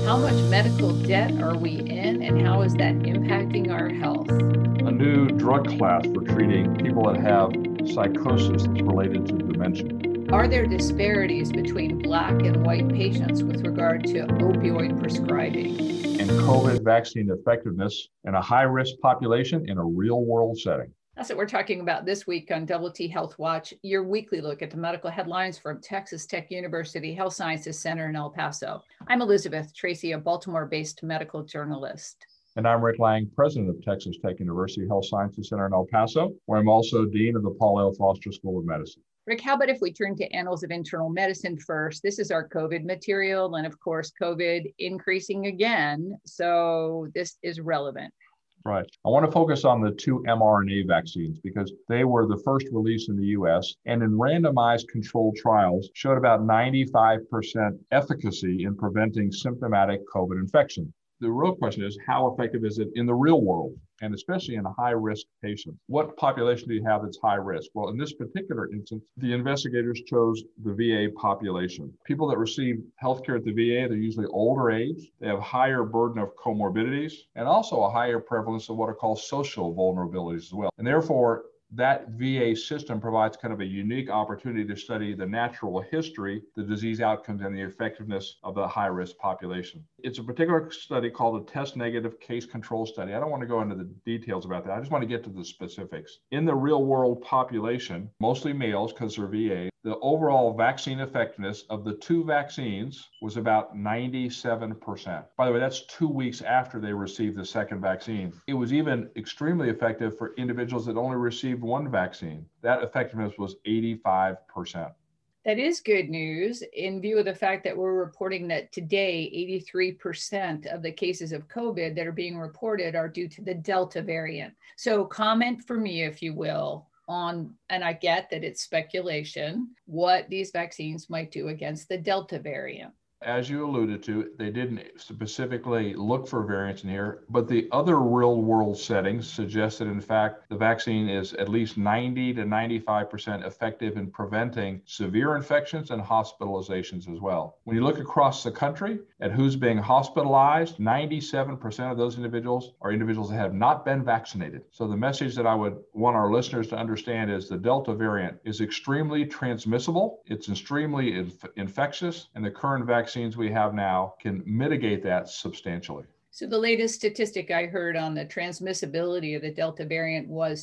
How much medical debt are we in, and how is that impacting our health? A new drug class for treating people that have psychosis that's related to dementia. Are there disparities between Black and white patients with regard to opioid prescribing? And COVID vaccine effectiveness in a high-risk population in a real-world setting. That's what we're talking about this week on Double T Health Watch, your weekly look at the medical headlines from Texas Tech University Health Sciences Center in El Paso. I'm Elizabeth Tracy, a Baltimore-based medical journalist. And I'm Rick Lang, president of Texas Tech University Health Sciences Center in El Paso, where I'm also dean of the Paul L. Foster School of Medicine. Rick, how about if we turn to Annals of Internal Medicine first? This is our COVID material, and of course, COVID increasing again. So this is relevant. Right. I want to focus on the two mRNA vaccines because they were the first released in the US and in randomized controlled trials showed about 95% efficacy in preventing symptomatic COVID infection. The real question is, how effective is it in the real world, and especially in high-risk patients? What population do you have that's high risk? Well, in this particular instance, the investigators chose the VA population. People that receive healthcare at the VA, they're usually older age, they have higher burden of comorbidities, and also a higher prevalence of what are called social vulnerabilities as well. And therefore, that VA system provides kind of a unique opportunity to study the natural history, the disease outcomes, and the effectiveness of the high-risk population. It's a particular study called a test negative case control study. I don't want to go into the details about that. I just want to get to the specifics. In the real-world population, mostly males because they're VA, the overall vaccine effectiveness of the two vaccines was about 97%. By the way, that's 2 weeks after they received the second vaccine. It was even extremely effective for individuals that only received one vaccine. That effectiveness was 85%. That is good news in view of the fact that we're reporting that today, 83% of the cases of COVID that are being reported are due to the Delta variant. So comment for me, if you will, on, and I get that it's speculation, what these vaccines might do against the Delta variant. As you alluded to, they didn't specifically look for variants in here, but the other real world settings suggest that in fact, the vaccine is at least 90 to 95% effective in preventing severe infections and hospitalizations as well. When you look across the country at who's being hospitalized, 97% of those individuals are individuals that have not been vaccinated. So the message that I would want our listeners to understand is the Delta variant is extremely transmissible, it's extremely infectious, and the current vaccines we have now can mitigate that substantially. So the latest statistic I heard on the transmissibility of the Delta variant was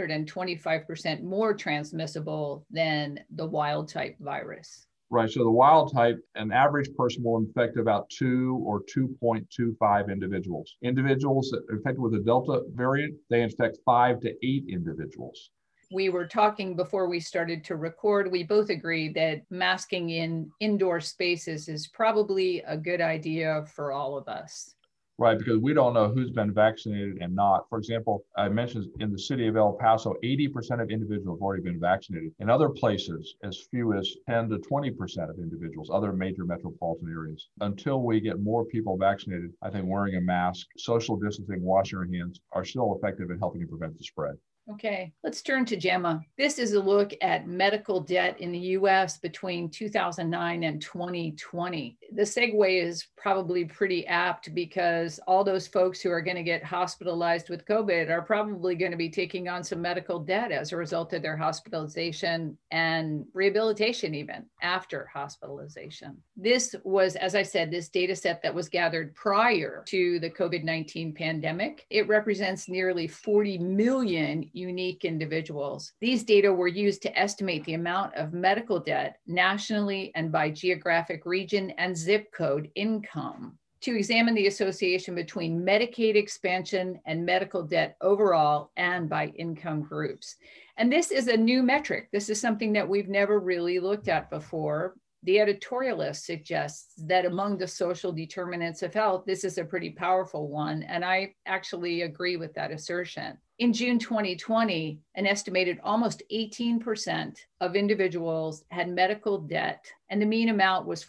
225% more transmissible than the wild type virus. Right. So the wild type, an average person will infect about 2 or 2.25 individuals. Individuals that are infected with the Delta variant, they infect 5 to 8 individuals. We were talking before we started to record. We both agree that masking in indoor spaces is probably a good idea for all of us. Right, because we don't know who's been vaccinated and not. For example, I mentioned in the city of El Paso, 80% of individuals have already been vaccinated. In other places, as few as 10 to 20% of individuals, other major metropolitan areas. Until we get more people vaccinated, I think wearing a mask, social distancing, washing our hands are still effective in helping to prevent the spread. Okay, let's turn to Gemma. This is a look at medical debt in the US between 2009 and 2020. The segue is probably pretty apt because all those folks who are going to get hospitalized with COVID are probably going to be taking on some medical debt as a result of their hospitalization and rehabilitation even after hospitalization. This was, as I said, this data set that was gathered prior to the COVID-19 pandemic. It represents nearly 40 million unique individuals. These data were used to estimate the amount of medical debt nationally and by geographic region and zip code income to examine the association between Medicaid expansion and medical debt overall and by income groups. And this is a new metric. This is something that we've never really looked at before. The editorialist suggests that among the social determinants of health, this is a pretty powerful one. And I actually agree with that assertion. In June 2020, an estimated almost 18% of individuals had medical debt, and the mean amount was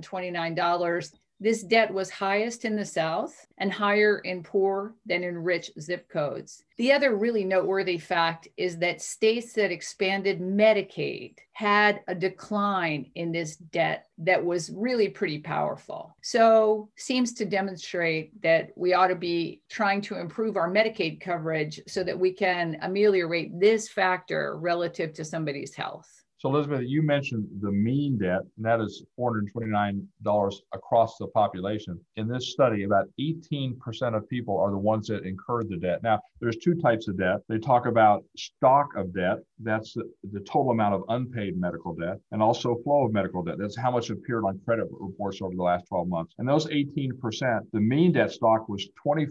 $429. This debt was highest in the South and higher in poor than in rich zip codes. The other really noteworthy fact is that states that expanded Medicaid had a decline in this debt that was really pretty powerful. So seems to demonstrate that we ought to be trying to improve our Medicaid coverage so that we can ameliorate this factor relative to somebody's health. So Elizabeth, you mentioned the mean debt, and that is $429 across the population. In this study, about 18% of people are the ones that incurred the debt. Now, there's two types of debt. They talk about stock of debt. That's the total amount of unpaid medical debt, and also flow of medical debt. That's how much appeared on credit reports over the last 12 months. And those 18%, the mean debt stock was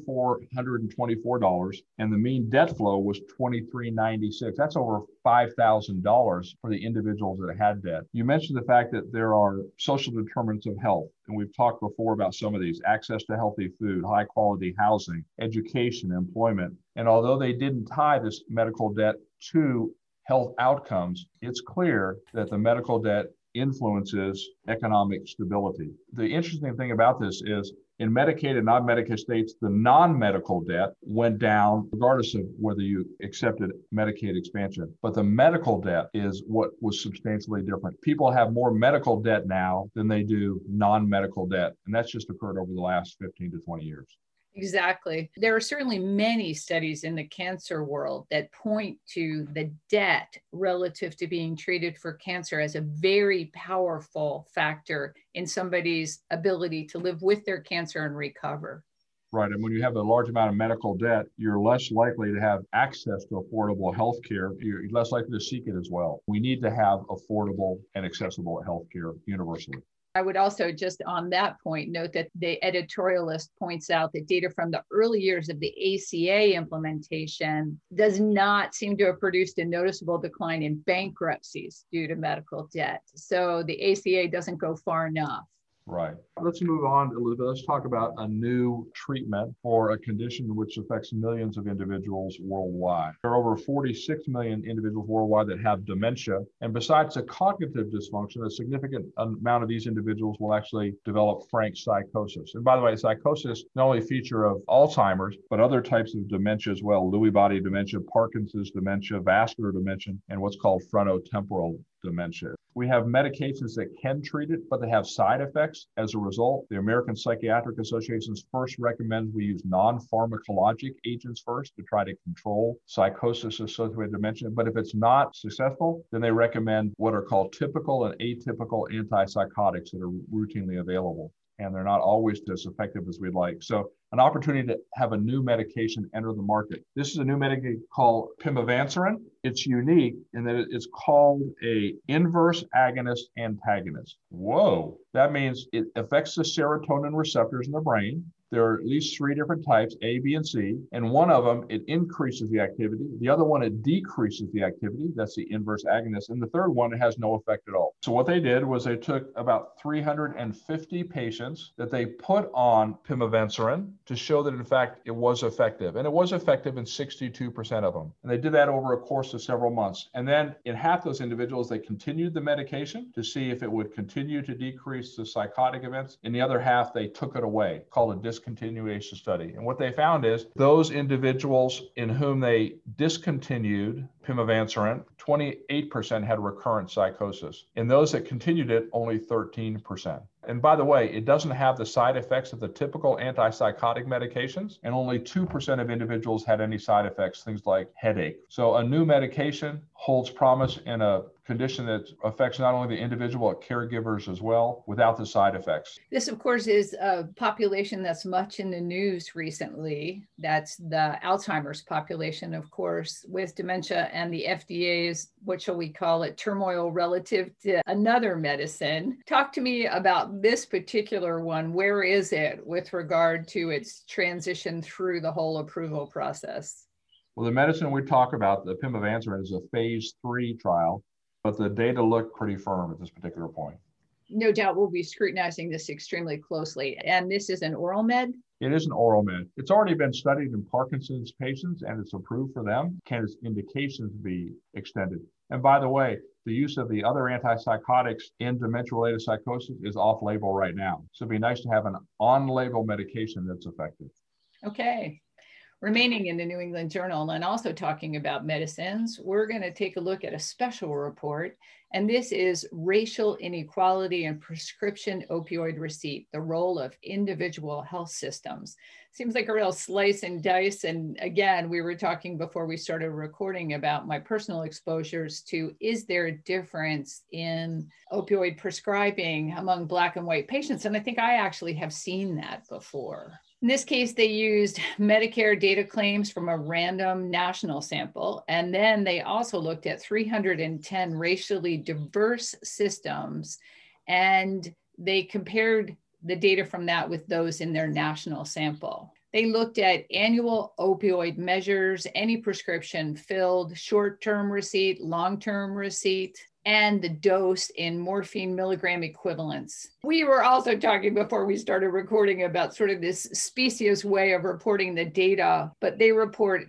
$2,424, and the mean debt flow was $2,396. That's over $5,000 for the individuals that had debt. You mentioned the fact that there are social determinants of health, and we've talked before about some of these: access to healthy food, high quality housing, education, employment. And although they didn't tie this medical debt to health outcomes, it's clear that the medical debt influences economic stability. The interesting thing about this is, in Medicaid and non-Medicaid states, the non-medical debt went down regardless of whether you accepted Medicaid expansion. But the medical debt is what was substantially different. People have more medical debt now than they do non-medical debt. And that's just occurred over the last 15 to 20 years. Exactly. There are certainly many studies in the cancer world that point to the debt relative to being treated for cancer as a very powerful factor in somebody's ability to live with their cancer and recover. Right. And when you have a large amount of medical debt, you're less likely to have access to affordable health care. You're less likely to seek it as well. We need to have affordable and accessible health care universally. I would also, just on that point, note that the editorialist points out that data from the early years of the ACA implementation does not seem to have produced a noticeable decline in bankruptcies due to medical debt. So the ACA doesn't go far enough. Right. Let's move on, Elizabeth. Let's talk about a new treatment for a condition which affects millions of individuals worldwide. There are over 46 million individuals worldwide that have dementia. And besides the cognitive dysfunction, a significant amount of these individuals will actually develop frank psychosis. And by the way, psychosis not only a feature of Alzheimer's, but other types of dementia as well: Lewy body dementia, Parkinson's dementia, vascular dementia, and what's called frontotemporal dementia. We have medications that can treat it, but they have side effects as a result. The American Psychiatric Association first recommends we use non-pharmacologic agents first to try to control psychosis associated with dementia. But if it's not successful, then they recommend what are called typical and atypical antipsychotics that are routinely available. And they're not always as effective as we'd like. So an opportunity to have a new medication enter the market. This is a new medication called pimavanserin. It's unique in that it's called a inverse agonist antagonist. Whoa, that means it affects the serotonin receptors in the brain. There are at least 3 different types, A, B, and C. And one of them, it increases the activity. The other one, it decreases the activity. That's the inverse agonist. And the third one, it has no effect at all. So what they did was they took about 350 patients that they put on pimavanserin to show that, in fact, it was effective. And it was effective in 62% of them. And they did that over a course of several months. And then in half those individuals, they continued the medication to see if it would continue to decrease the psychotic events. In the other half, they took it away, called a discontinuation study. And what they found is those individuals in whom they discontinued pimavanserin, 28% had recurrent psychosis. In those that continued it, only 13%. And by the way, it doesn't have the side effects of the typical antipsychotic medications, and only 2% of individuals had any side effects, things like headache. So a new medication holds promise in a condition that affects not only the individual, but caregivers as well, without the side effects. This, of course, is a population that's much in the news recently. That's the Alzheimer's population, of course, with dementia, and the FDA's, what shall we call it, turmoil relative to another medicine. Talk to me about this particular one. Where is it with regard to its transition through the whole approval process? Well, the medicine we talk about, the pimavanserin, is a phase 3 trial, but the data look pretty firm at this particular point. No doubt we'll be scrutinizing this extremely closely. And this is an oral med? It is an oral med. It's already been studied in Parkinson's patients, and it's approved for them. Can its indications be extended? And by the way, the use of the other antipsychotics in dementia-related psychosis is off-label right now. So it'd be nice to have an on-label medication that's effective. Okay. Remaining in the New England Journal and also talking about medicines, we're going to take a look at a special report, and this is Racial Inequality in Prescription Opioid Receipt, the Role of Individual Health Systems. Seems like a real slice and dice. And again, we were talking before we started recording about my personal exposures to, is there a difference in opioid prescribing among Black and white patients? And I think I actually have seen that before. In this case, they used Medicare data claims from a random national sample, and then they also looked at 310 racially diverse systems, and they compared the data from that with those in their national sample. They looked at annual opioid measures, any prescription filled, short-term receipt, long-term receipt, and the dose in morphine milligram equivalents. We were also talking before we started recording about sort of this specious way of reporting the data, but they report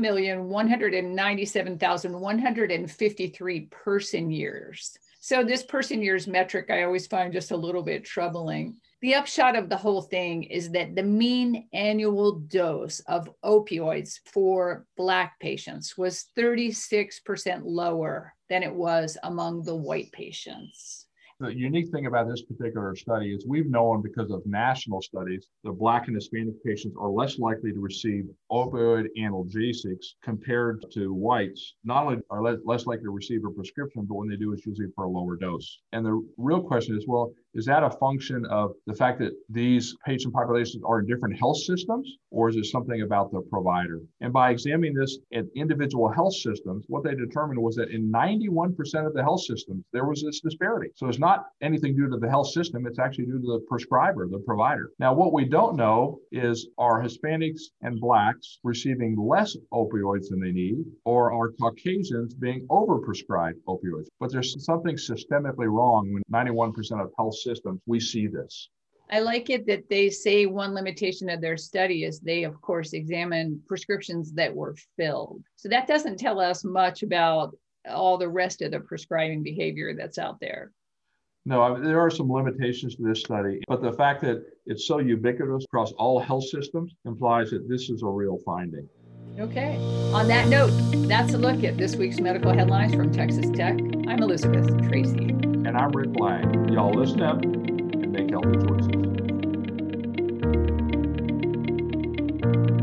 2,197,153 person years. So this person years metric, I always find just a little bit troubling. The upshot of the whole thing is that the mean annual dose of opioids for Black patients was 36% lower than it was among the white patients. The unique thing about this particular study is we've known because of national studies, the Black and Hispanic patients are less likely to receive opioid analgesics compared to whites. Not only are less likely to receive a prescription, but when they do, it's usually for a lower dose. And the real question is, well, is that a function of the fact that these patient populations are in different health systems, or is it something about the provider? And by examining this at individual health systems, what they determined was that in 91% of the health systems, there was this disparity. So it's not anything due to the health system, it's actually due to the prescriber, the provider. Now, what we don't know is, are Hispanics and Blacks receiving less opioids than they need, or are Caucasians being overprescribed opioids? But there's something systemically wrong when 91% of health systems, we see this. I like it that they say one limitation of their study is they, of course, examine prescriptions that were filled. So that doesn't tell us much about all the rest of the prescribing behavior that's out there. No, there are some limitations to this study, but the fact that it's so ubiquitous across all health systems implies that this is a real finding. Okay. On that note, that's a look at this week's medical headlines from Texas Tech. I'm Elizabeth Tracy. And I'm Rick Lang. Y'all listen up and make healthy choices.